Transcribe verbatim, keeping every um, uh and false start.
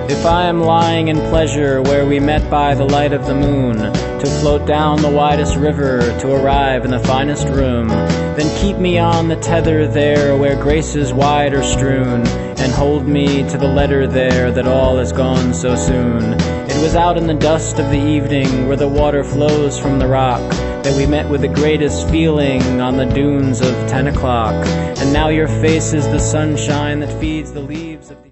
If I am lying in pleasure where we met by the light of the moon, to float down the widest river, to arrive in the finest room, then keep me on the tether there where graces wide are strewn, and hold me to the letter there that all is gone so soon. It was out in the dust of the evening where the water flows from the rock that we met with the greatest feeling on the dunes of ten o'clock. And now your face is the sunshine that feeds the leaves of the